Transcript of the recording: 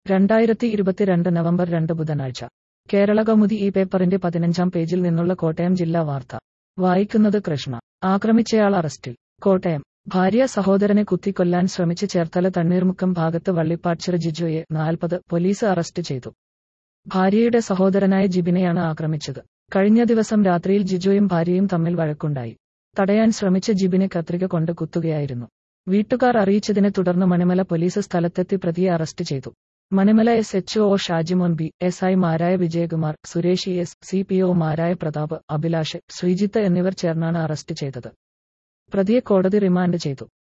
2022 November 2 ബുധനാഴ്ച കേരളകൗമുദി ഈ പേപ്പറിന്റെ 15-ാം പേജിൽ നിന്നുള്ള കോട്ടയം ജില്ലാ വാർത്ത വായിക്കുന്നത് കൃഷ്ണ. ആക്രമിച്ചയാൾ അറസ്റ്റിൽ. കോട്ടയം. ഭാര്യ സഹോദരനെ കുത്തിക്കൊല്ലാൻ ശ്രമിച്ച് ചേർത്തല തണ്ണീർമുക്കം ഭാഗത്ത് വള്ളിപ്പാച്ചിറ ജിജോയെ 40 പോലീസ് അറസ്റ്റ് ചെയ്തു. ഭാര്യയുടെ സഹോദരനായ ജിബിനെയാണ് ആക്രമിച്ചത്. കഴിഞ്ഞ ദിവസം രാത്രിയിൽ ജിജോയും ഭാര്യയും തമ്മിൽ വഴക്കുണ്ടായി. തടയാൻ ശ്രമിച്ച ജിബിനെ കത്രിക കൊണ്ട് കുത്തുകയായിരുന്നു. വീട്ടുകാർ അറിയിച്ചതിനെ തുടർന്ന് മണിമല പോലീസ് സ്ഥലത്തെത്തി പ്രതിയെ അറസ്റ്റ് ചെയ്തു. Manimala SHO Shajimon B, SI മാരായ വിജയകുമാർ, സുരേഷ് ES, CPO മാരായ പ്രതാപ്, അഭിലാഷ്, ശ്രീജിത്ത് എന്നിവർ ചേർന്നാണ് അറസ്റ്റ് ചെയ്തത്. പ്രതിയെ കോടതി റിമാൻഡ് ചെയ്തു.